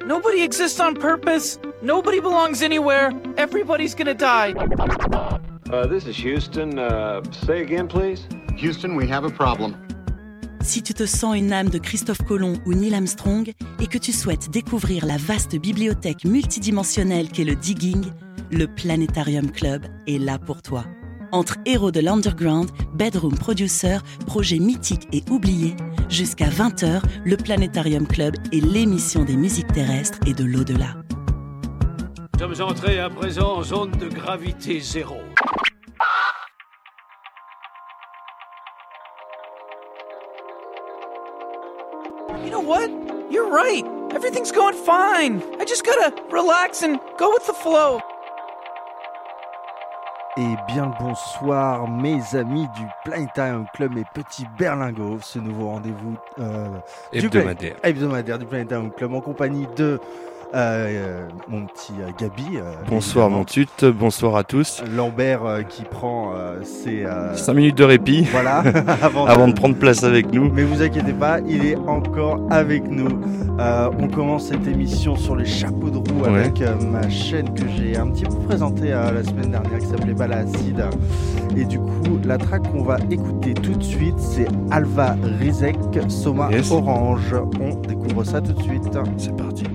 Nobody exists on purpose. Nobody belongs anywhere. Everybody's gonna die. This is Houston. Say again, please. Houston, we have a problem. Si tu te sens une âme de Christophe Colomb ou Neil Armstrong et que tu souhaites découvrir la vaste bibliothèque multidimensionnelle qu'est le Digging, le Planétarium Club est là pour toi. Entre héros de l'underground, bedroom producer, projets mythiques et oubliés, jusqu'à 20h, le Planétarium Club est l'émission des musiques terrestres et de l'au-delà. Nous sommes entrés à présent en zone de gravité zéro. You know what? You're right. Everything's going fine. I just gotta relax and go with the flow. Et bien le bonsoir mes amis du Planétarium Club et petits berlingots, ce nouveau rendez-vous hebdomadaire du Planétarium Club en compagnie de mon petit Gabi. Bonsoir mon tut, bonsoir à tous. Lambert qui prend ses 5 minutes de répit voilà, avant de prendre place avec nous. Mais vous inquiétez pas, il est encore avec nous. On commence cette émission sur les chapeaux de roue avec ma chaîne que j'ai un petit peu présentée la semaine dernière qui s'appelait Balacide. Et du coup, la track qu'on va écouter tout de suite, c'est Alva Rizek, Soma Orange. On découvre ça tout de suite. C'est parti.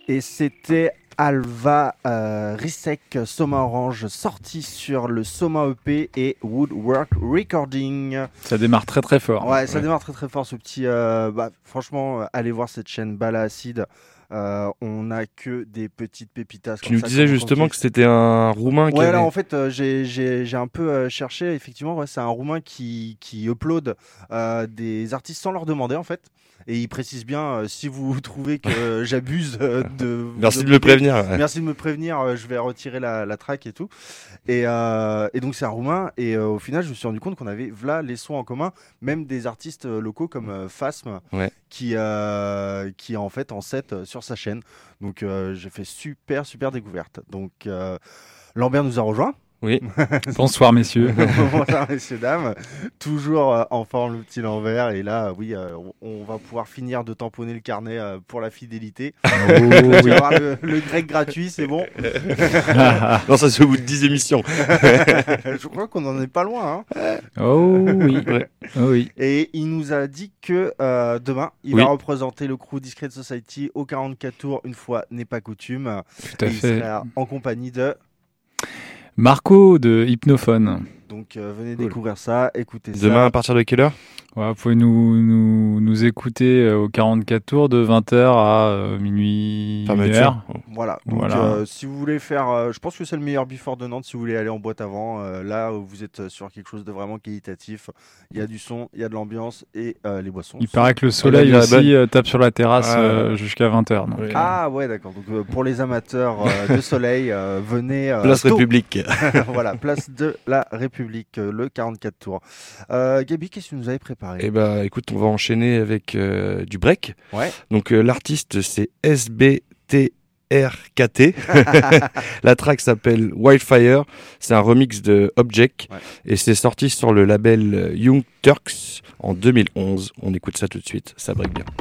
Et c'était Alva Risek Soma Orange, sorti sur le Soma EP et Woodwork Recording. Ça démarre très très fort. Ouais, ça démarre très très fort ce petit. Franchement, allez voir cette chaîne Bala Acid. On a que des petites pépitas. Tu nous disais justement que c'était un Roumain qui ouais, avait... là en fait j'ai un peu cherché. Effectivement, ouais, c'est un Roumain qui upload des artistes sans leur demander en fait. Et il précise bien, si vous trouvez que j'abuse de... Merci de me prévenir. Ouais. Merci de me prévenir, je vais retirer la track et tout. Et donc c'est un Roumain. Et au final, je me suis rendu compte qu'on avait là les sons en commun, même des artistes locaux comme Phasm, ouais. qui est en fait en set sur sa chaîne. Donc j'ai fait super découverte. Donc Lambert nous a rejoint. Oui. Bonsoir messieurs. Bonsoir messieurs, dames. Toujours en forme le petit Lambert. Et là, oui, on va pouvoir finir de tamponner le carnet pour la fidélité. Oh, oui. Avoir le grec gratuit, c'est bon. Non, ça c'est au bout de 10 émissions. Je crois qu'on en est pas loin. Hein. Oh oui. Ouais. Oh, oui. Et il nous a dit que demain, il va représenter le crew Discreet Society au 44 tours, une fois n'est pas coutume. Tout à fait. Il sera en compagnie de... Marco de Hypnophone. Donc venez découvrir ça, écoutez ça. Demain à partir de quelle heure ? Ouais, vous pouvez nous écouter au 44 tours de 20h à minuit. Voilà. Donc si vous voulez faire, je pense que c'est le meilleur before de Nantes si vous voulez aller en boîte avant. Là, vous êtes sur quelque chose de vraiment qualitatif. Il y a du son, il y a de l'ambiance et les boissons. Il paraît que le soleil aussi tape sur la terrasse jusqu'à 20h. Donc, Ah ouais, d'accord. Donc pour les amateurs de soleil, venez. Place République. Voilà, place de la République, le 44 tours. Gabi, qu'est-ce que tu nous avais préparé ? Eh ben, écoute, on va enchaîner avec du break. Ouais. Donc l'artiste c'est SBTRKT. La track s'appelle Wildfire. C'est un remix de Object et c'est sorti sur le label Young Turks en 2011. On écoute ça tout de suite. Ça break bien.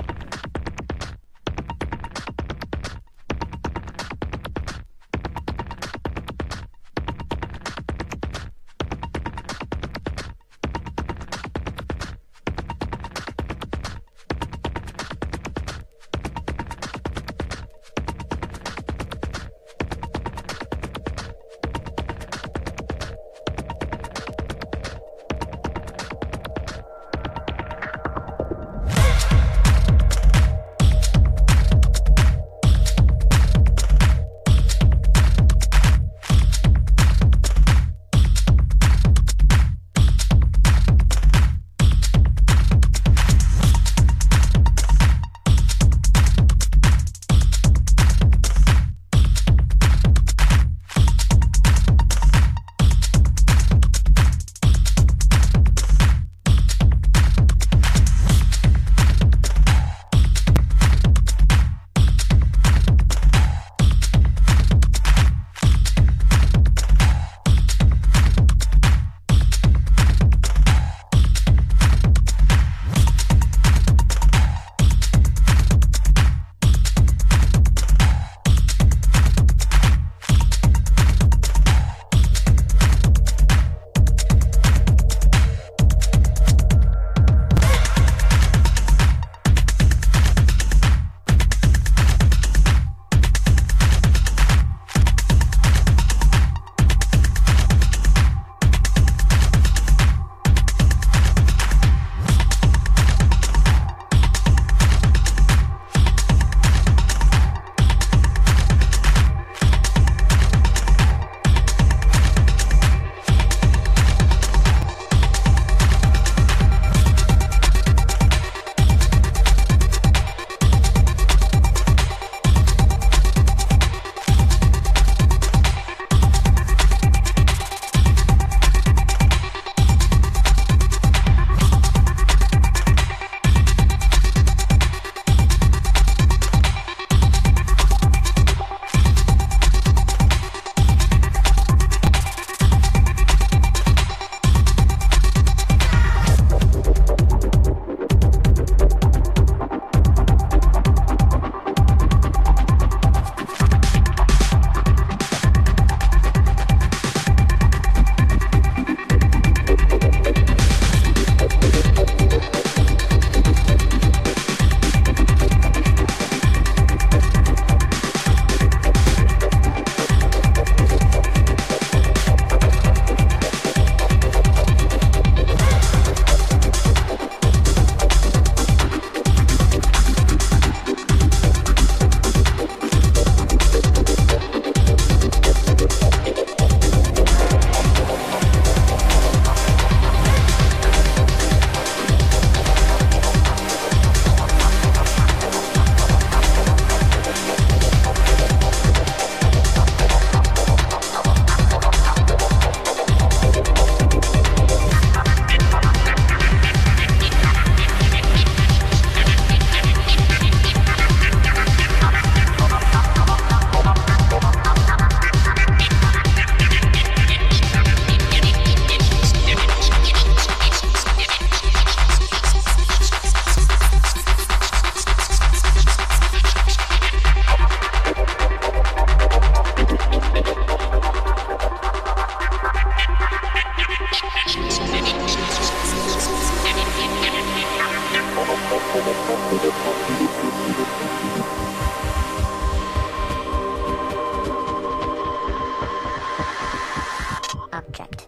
Object.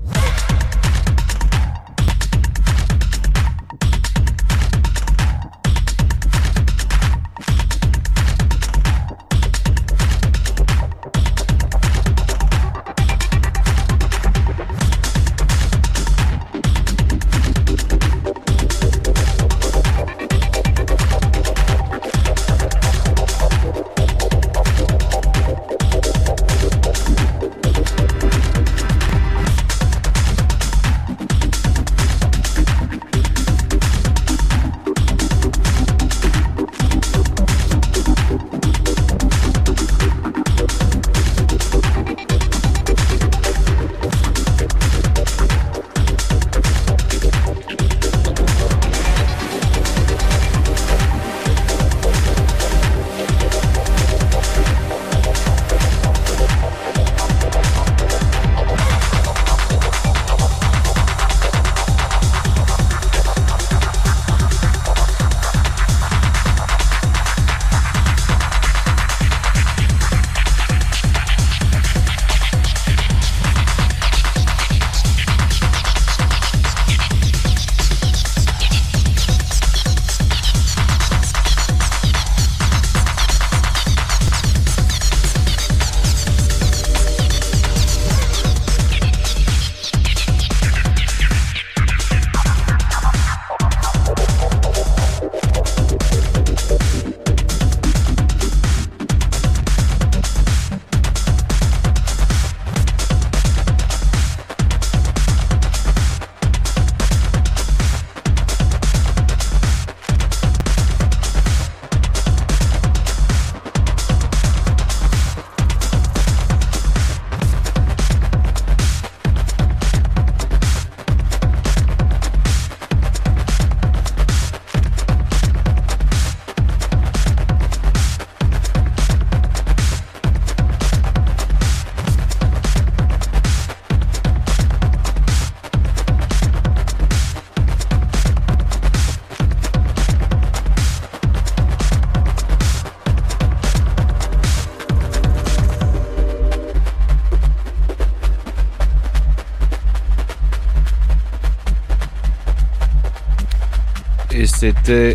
Et c'était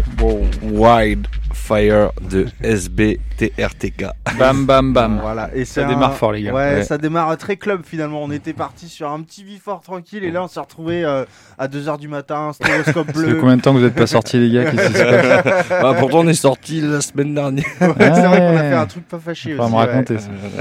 Wildfire de SBTRTK. Bam bam bam. Voilà. Et ça démarre fort les gars. Ouais, ça démarre très club finalement. On était parti sur un petit before tranquille et là on s'est retrouvé à 2h du matin, stéréoscope bleu. Ça fait combien de temps que vous n'êtes pas sortis les gars? Qu'est-ce qui se passe? Pourtant on est sortis la semaine dernière. Ouais, c'est vrai qu'on a fait un truc pas fâché aussi. Me raconter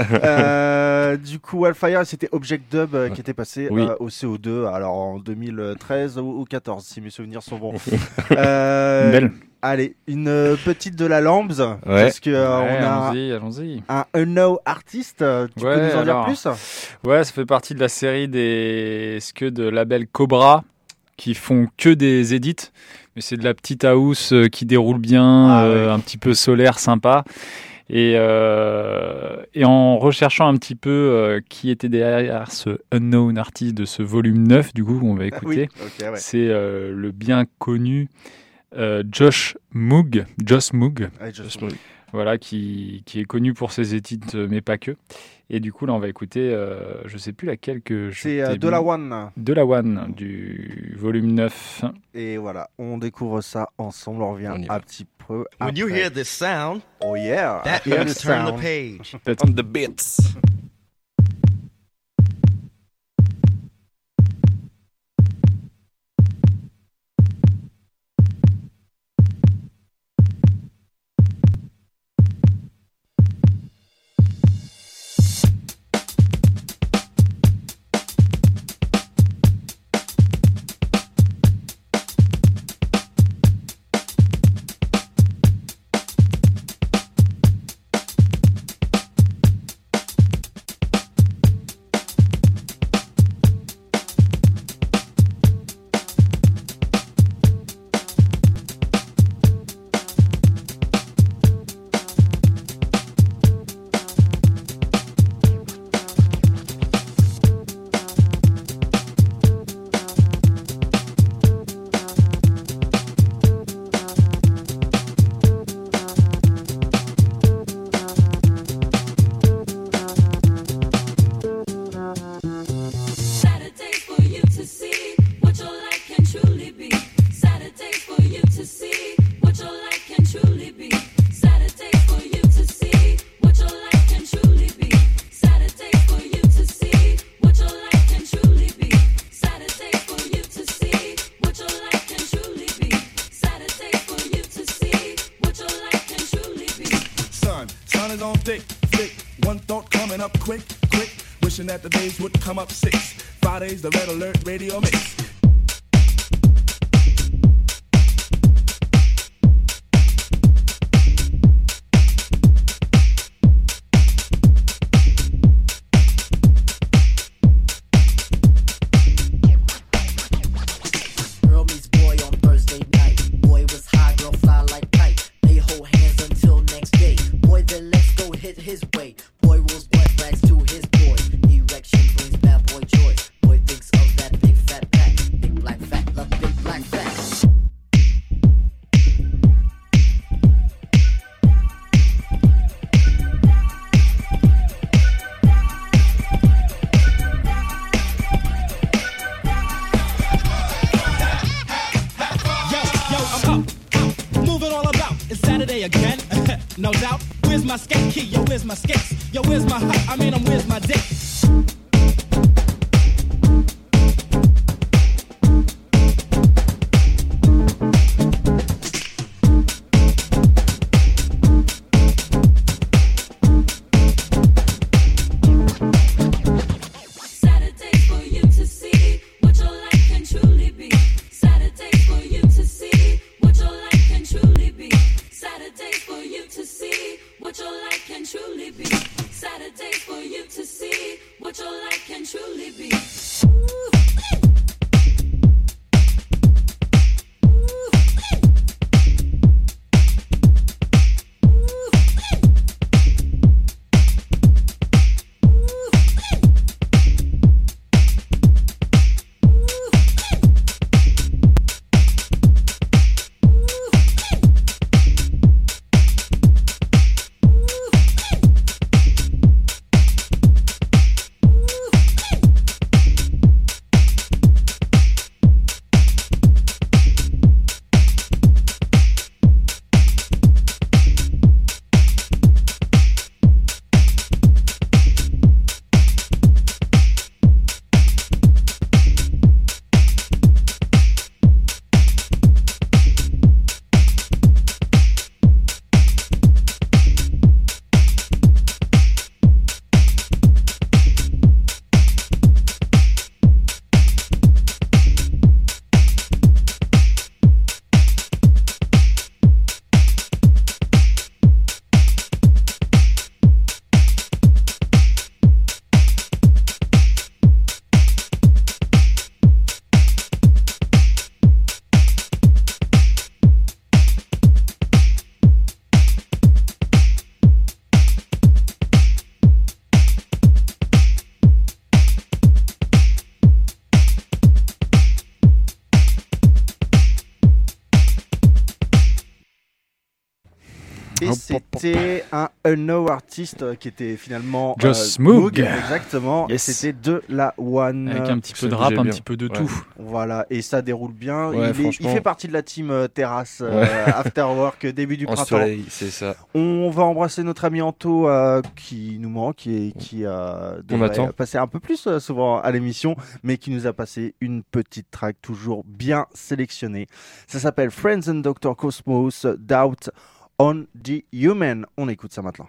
ça. Du coup Wildfire, c'était Object Dub qui était passé au CO2 alors en 2013 ou 14 si mes souvenirs sont bons. Belle. Allez, une petite de la Lambs, parce que on a allons-y. un unknown artiste. Tu peux nous en dire plus? Ouais, ça fait partie de la série des scuds de label Cobra qui font que des edits, mais c'est de la petite house qui déroule bien, un petit peu solaire, sympa. Et en recherchant un petit peu qui était derrière ce unknown artiste de ce volume 9, du coup, on va écouter, c'est le bien connu Josh Moog, voilà, qui est connu pour ses edits, mais pas que. Et du coup, là, on va écouter, je sais plus laquelle que je c'est De La One. De La One, du volume 9. Et voilà, on découvre ça ensemble, on revient un petit peu après. When you hear this sound, oh yeah, that means turn the page. On the beats. is on thick. One thought coming up quick. Wishing that the days would come up 6. Fridays, the Red Alert Radio Mix. His way, boy rules blood rags to his boy. Erection brings bad boy joy. Boy thinks of that big fat pack. Big black fat, love big black fat. Yo, I'm up, moving all about. It's Saturday again, no doubt. Where's my skate key? Yo, where's my skates? Yo, where's my hut? Where's my dick? Et c'était un Unknown Artist qui était finalement Just Moog. Exactement. Yes. Et c'était de la One. Avec un petit peu de rap, un petit peu de tout. Voilà, et ça déroule bien. Ouais, il fait partie de la team terrasse After Work, début du printemps. Soleil, c'est ça. On va embrasser notre ami Anto qui nous manque et qui devrait passer un peu plus souvent à l'émission, mais qui nous a passé une petite track toujours bien sélectionnée. Ça s'appelle Friends and Dr. Cosmos, Doubt on the Human. On écoute ça maintenant.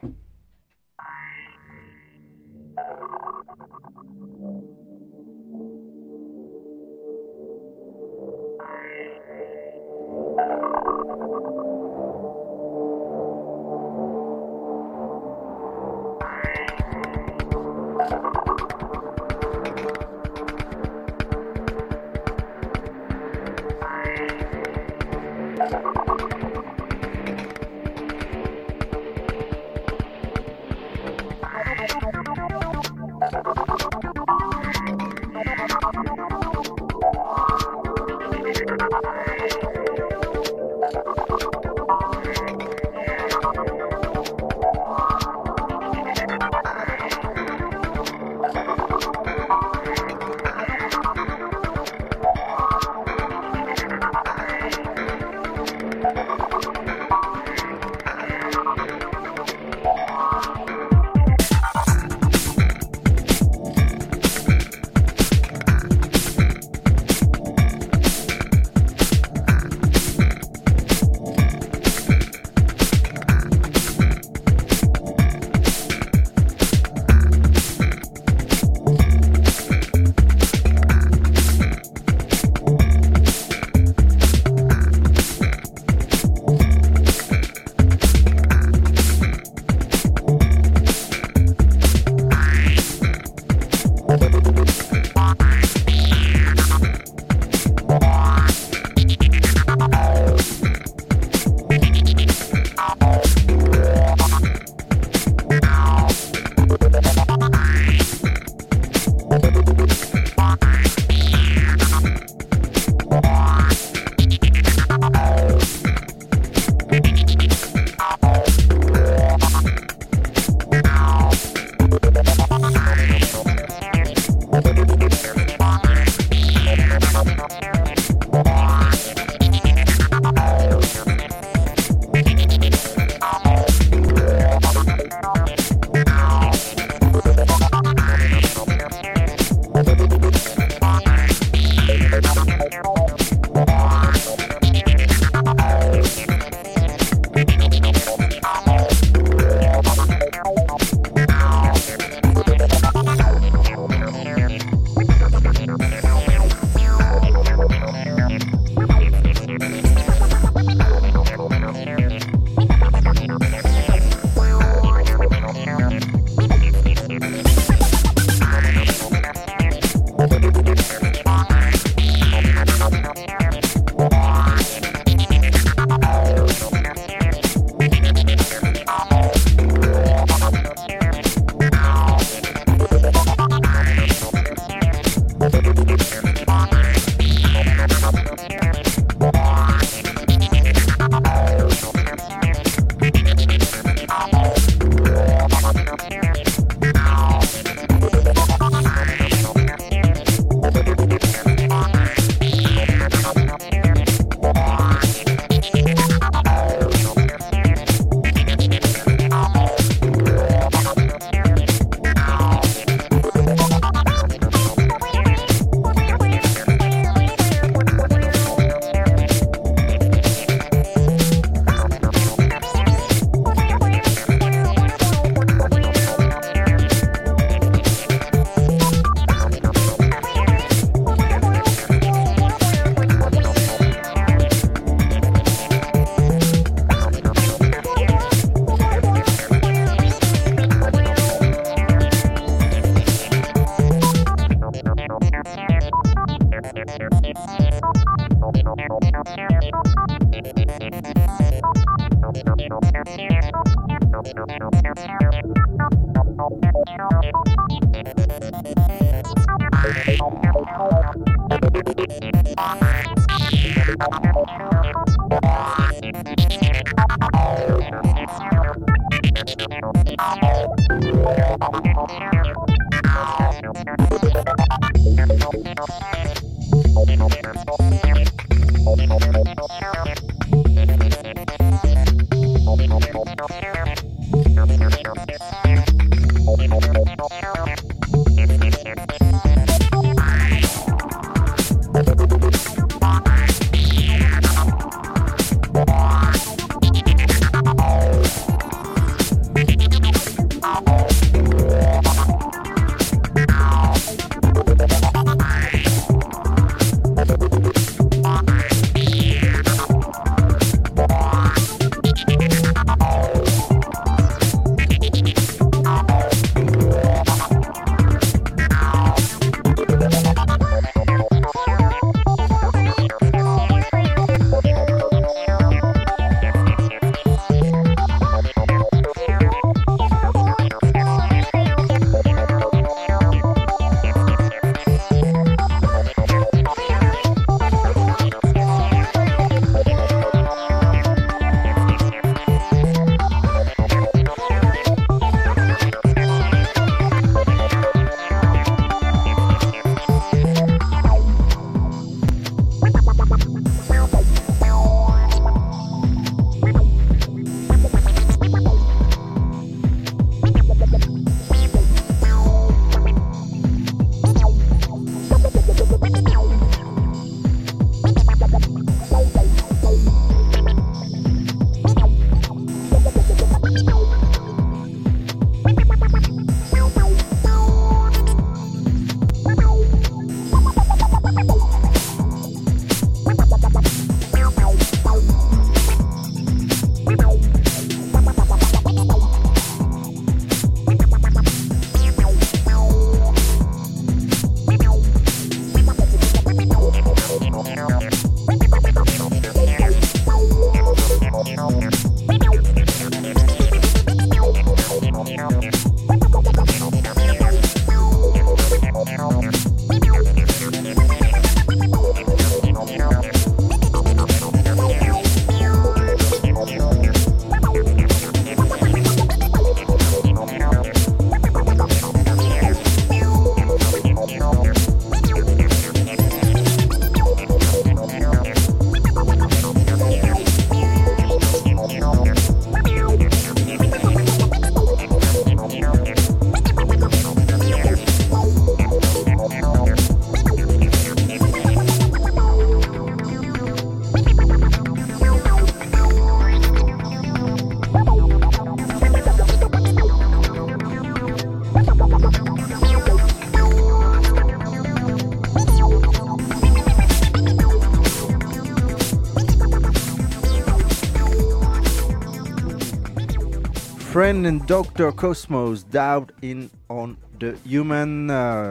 Friend and Dr. Cosmos, Doubt in on the Human.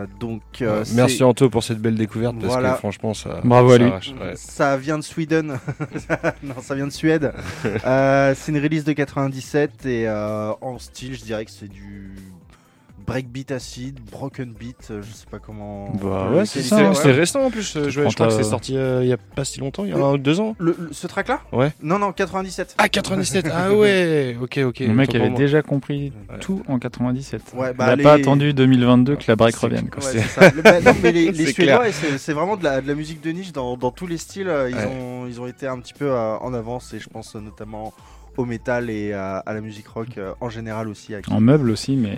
Merci Anto pour cette belle découverte parce voilà. Que franchement ça. Bravo à lui. Ça vient de Sweden. Non, ça vient de Suède. C'est une release de 97 et en style, je dirais que c'est du breakbeat acide, broken beat, je sais pas comment. Bah ouais, c'est ça. C'est récent en plus. Je crois que c'est sorti il y a pas si longtemps, il y a 1 ou 2 ans. Ce track là ? Ouais. Non, 97. Ah 97. Ah ouais. Ok. Le mec avait déjà compris tout en 97. Ouais, il a pas attendu 2022 que la break revienne. Quoi. Ouais, c'est ça. Non, mais les Suédois, c'est vraiment de la musique de niche dans tous les styles. Ils ont été un petit peu en avance et je pense notamment au métal et à la musique rock en général aussi. En meuble aussi, mais...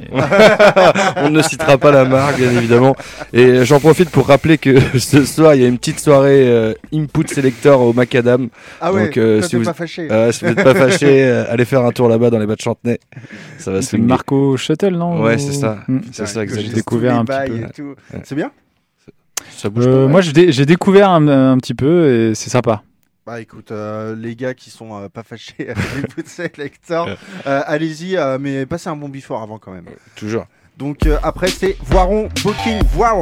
On ne citera pas la marque, bien évidemment. Et j'en profite pour rappeler que ce soir, il y a une petite soirée Input Selector au Macadam. Ah ouais, donc, si vous n'êtes pas fâché. Si vous n'êtes pas fâché, allez faire un tour là-bas dans les bas de Chantenay. Ça va c'est Marco Shuttle, non ? Ouais, c'est ça. C'est ça, exactement. J'ai découvert un petit peu. Ouais. C'est bien ? Ça bouge pas, moi, j'ai découvert un petit peu et c'est sympa. Bah écoute, les gars qui sont pas fâchés avec les Input Selector, allez-y, mais passez un bon before avant quand même. Toujours. Donc après c'est Voiron, Booking, Voiron.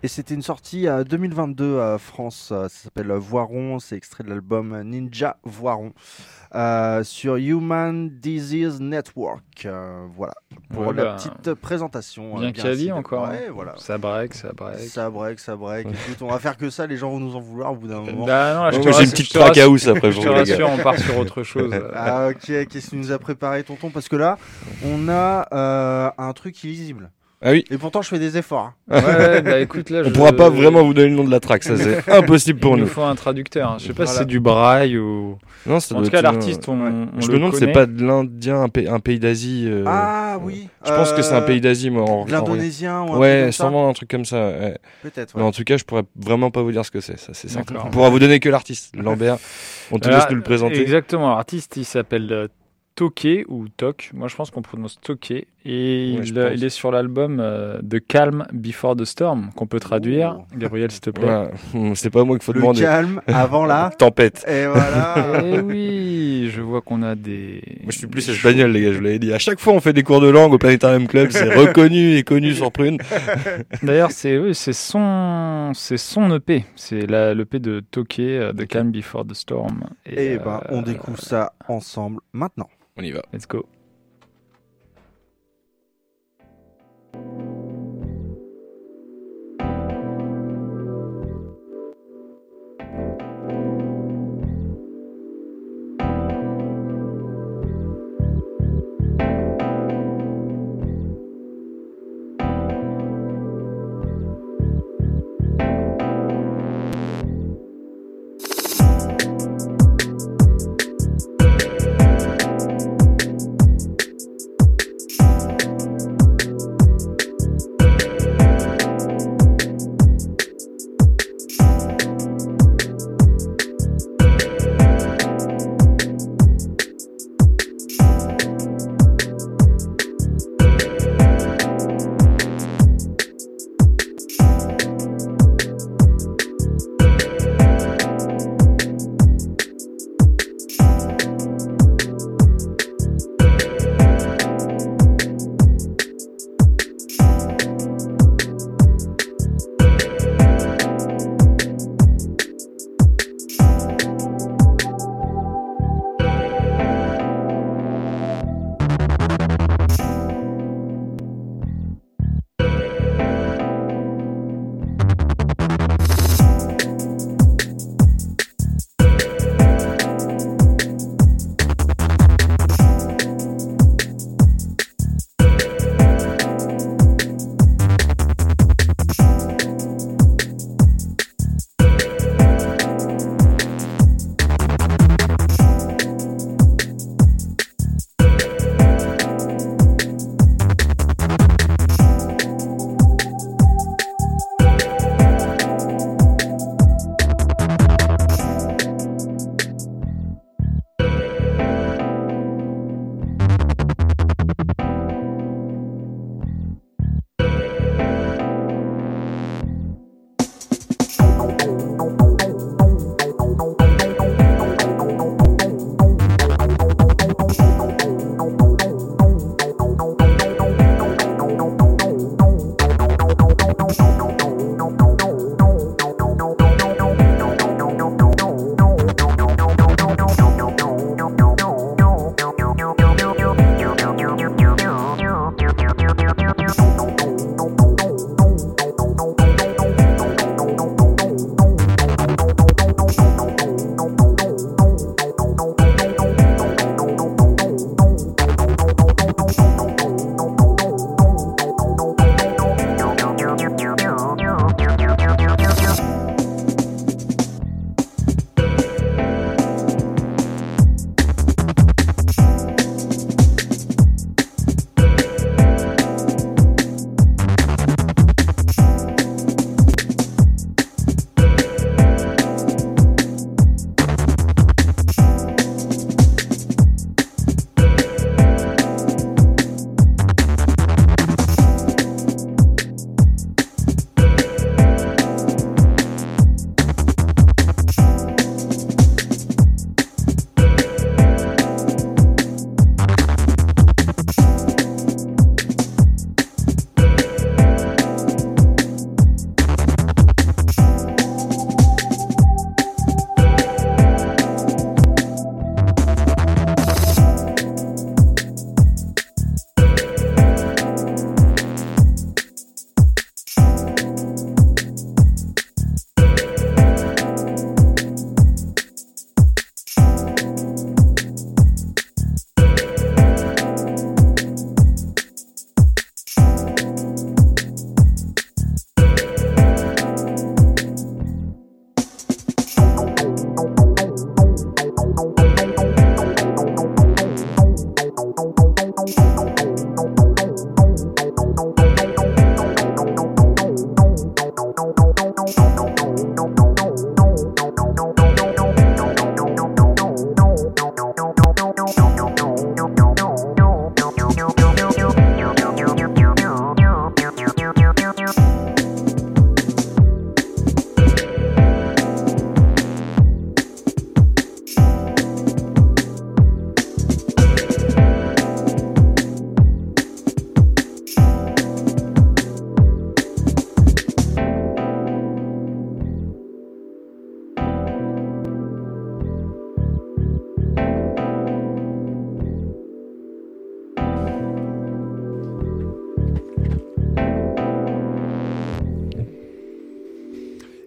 Et c'était une sortie 2022 à France. Ça s'appelle Voiron. C'est extrait de l'album Ninja Voiron. Sur Human Disease Network. Voilà. Pour la petite présentation. Bien quali encore. Ouais, voilà. Ça break. Ça break. Écoute, on va faire que ça. Les gens vont nous en vouloir au bout d'un moment. Bah non, moi, j'ai une petite track house après. Je te rassure, on part sur autre chose. Ah, ok. Qu'est-ce que tu nous as préparé, tonton? Parce que là, on a un truc illisible. Ah oui. Et pourtant, je fais des efforts. Ouais, bah écoute, là, on pourra pas vraiment vous donner le nom de la track, ça c'est impossible pour nous. Il nous faut un traducteur. Je sais pas si c'est du braille ou. Non, ça en tout cas, l'artiste, on je le me demande si connaît. c'est pas de l'Indien, un pays d'Asie. Ah oui. Je pense que c'est un pays d'Asie, moi. De l'Indonésien ou un ouais, truc comme ça. sûrement un truc comme ça. Ouais. Peut-être. Ouais. Mais en tout cas, je pourrais vraiment pas vous dire ce que c'est. Ça, c'est certain. On pourra vous donner que l'artiste, Lambert. On te laisse nous le présenter. Exactement. L'artiste, il s'appelle Toké ou Tok, moi je pense qu'on prononce Toké, et ouais, il est sur l'album The Calm Before the Storm, qu'on peut traduire. Gabriel, s'il te plaît. Ouais. C'est pas moi qu'il faut demander. Le calme avant la tempête. Et voilà. Et oui, je vois qu'on a des. Moi je suis plus espagnol, les gars, je vous l'avais dit. À chaque fois on fait des cours de langue au Planetarium Club, c'est reconnu et connu sur Prune. D'ailleurs, c'est son EP, c'est l'EP de Toké, The Calm Before the Storm. Et on découvre ça ensemble maintenant. On y va. Let's go.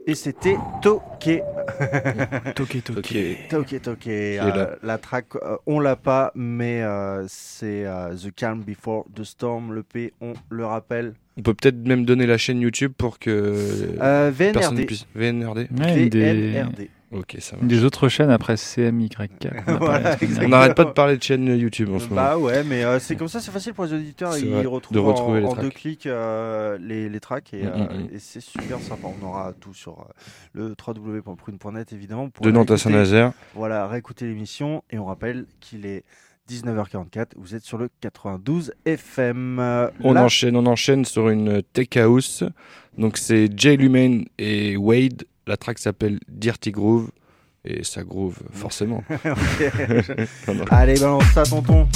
Et c'était Toqué. Toqué. La track, on l'a pas, mais c'est The Calm Before the Storm, le P, on le rappelle. On peut peut-être même donner la chaîne YouTube pour que personne puisse... VNRD. Ouais, VNRD. Ok, ça marche. Des autres chaînes après CMYK. Voilà, on n'arrête pas de parler de chaîne YouTube en ce moment. Bah ouais, mais c'est comme ça, c'est facile pour les auditeurs. Ils retrouvent en 2 clics les tracks et c'est super sympa. On aura tout sur le www.prune.net évidemment. De Nantes à Saint-Nazaire. Voilà, réécouter l'émission et on rappelle qu'il est 19h44, vous êtes sur le 92 FM. On enchaîne sur une tech house. Donc c'est Jay Lumen et Wade. La track s'appelle Dirty Groove et ça groove forcément. Allez, balance ça, tonton.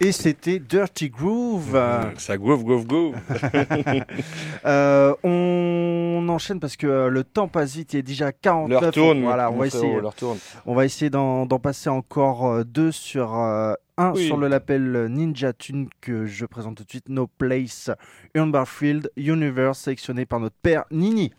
Et c'était Dirty Groove. Ça groove. On enchaîne parce que le temps passe vite, il est déjà 49. L'heure tourne. Voilà, on va essayer d'en passer encore 2 sur un sur le label Ninja Tune que je présente tout de suite, No Place, Urnbarfield Universe, sélectionné par notre père Nini.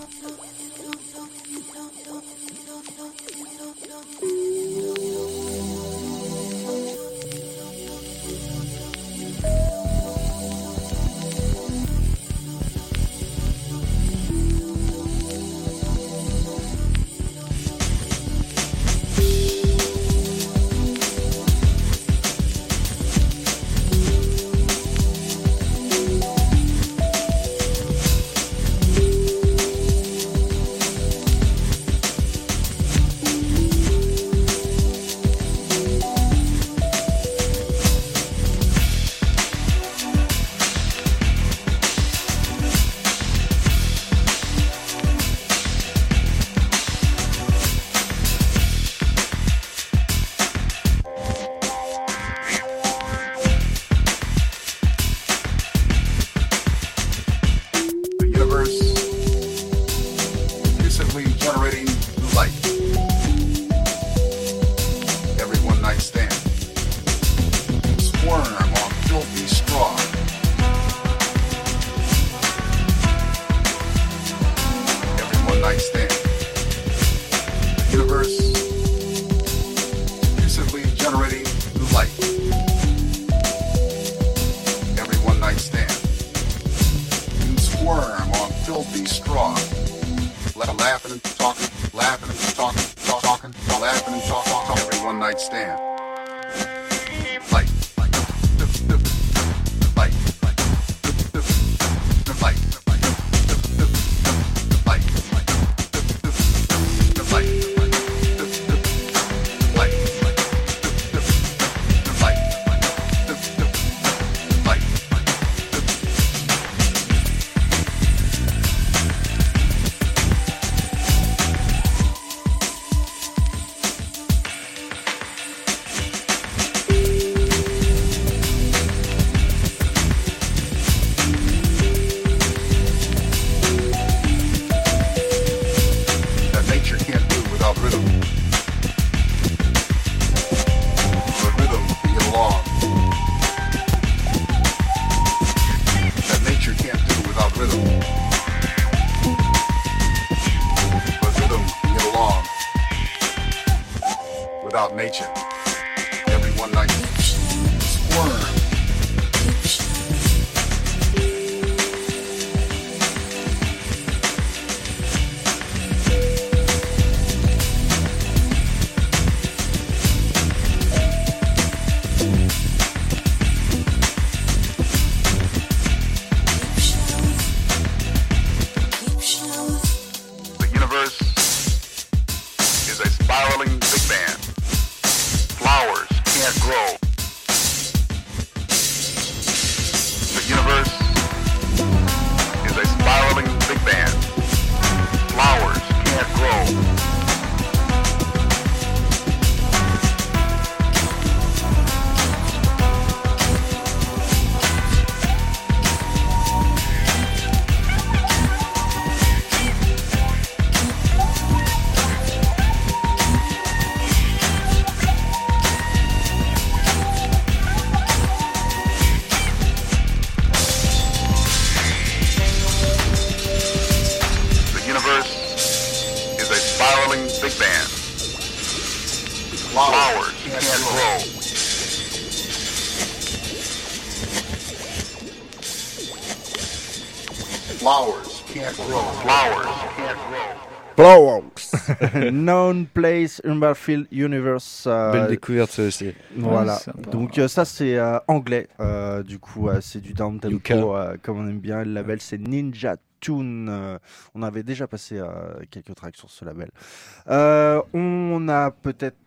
Known Place, Urnbarfield Universe. Belle découverte ça aussi. Voilà. Donc ça c'est anglais. Du coup c'est du down tempo comme on aime bien. Le label c'est Ninja Tune. On avait déjà passé quelques tracks sur ce label. On a peut-être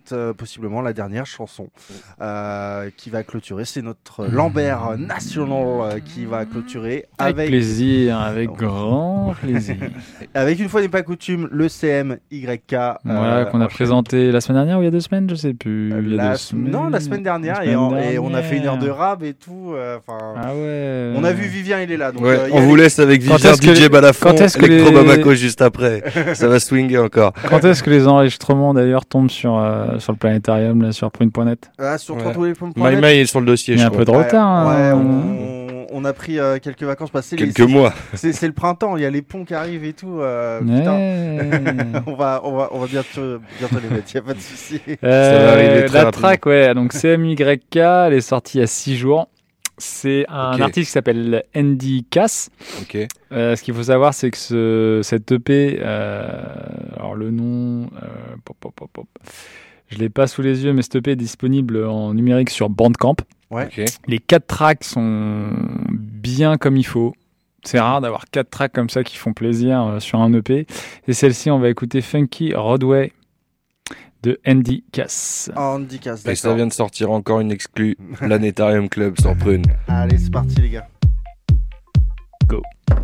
être possiblement la dernière chanson qui va clôturer. C'est notre Lambert National qui va clôturer avec plaisir, avec grand plaisir. Avec une fois n'est pas coutume, le CMYK. Voilà, qu'on a présenté la semaine dernière ou il y a 2 semaines, je sais plus. La semaine dernière. Et on a fait une heure de rap et tout. Ah ouais. On a vu Vivien, il est là. Donc, on vous laisse avec Vivien, DJ Balafon, Electro Bamako juste après. Ça va swinger encore. Quand est-ce que les enregistrements d'ailleurs tombent sur le planétarium, là, sur Prune.net? Sur www.prune.net. Maïmaï est sur le dossier, il y a un peu de retard. On a pris quelques vacances passées. Quelques mois. C'est le printemps, il y a les ponts qui arrivent et tout. Putain. on va bientôt les mettre, il n'y a pas de souci. Ça va arriver très la track, donc CMYK, elle est sortie il y a 6 jours. C'est un artiste qui s'appelle Andy Cass. Ce qu'il faut savoir, c'est que cette EP, alors le nom, je l'ai pas sous les yeux, mais cette EP est disponible en numérique sur Bandcamp. Les 4 tracks sont bien comme il faut. C'est rare d'avoir 4 tracks comme ça qui font plaisir sur un EP. Et celle-ci, on va écouter Funky Roadway de Andy Cass. Andy Cass, d'accord. Et ça vient de sortir encore une exclue Planétarium Club sur Prune. Allez, c'est parti les gars. Go.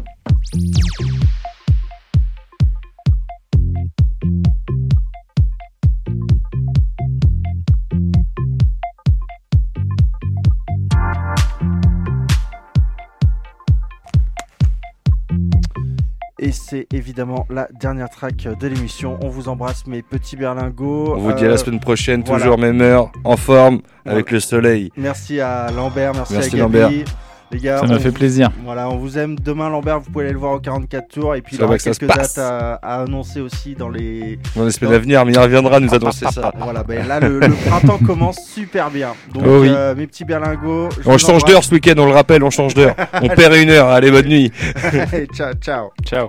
Et c'est évidemment la dernière track de l'émission. On vous embrasse mes petits berlingots. On vous dit à la semaine prochaine, toujours même heure, en forme, avec le soleil. Merci à Lambert, merci à Gabi. Lambert. Les gars, ça m'a fait plaisir. Voilà, on vous aime. Demain, Lambert, vous pouvez aller le voir au 44 tours. Et puis, il y aura quelques dates à annoncer aussi dans les semaines à venir, mais il reviendra nous annoncer ça. Voilà, là, le printemps commence super bien. Donc, mes petits berlingots. On change d'heure ce week-end, on le rappelle, on change d'heure. On perd 1 heure. Allez, bonne nuit. Ciao, ciao. Ciao.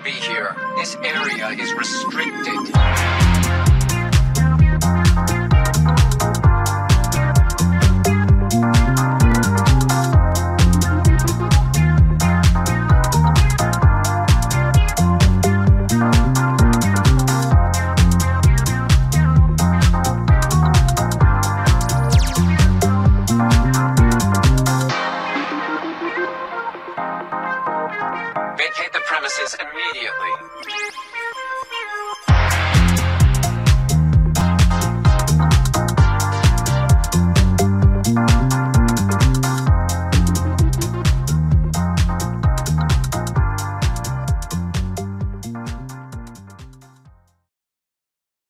to be here. This area is restricted. Vacate the premises immediately.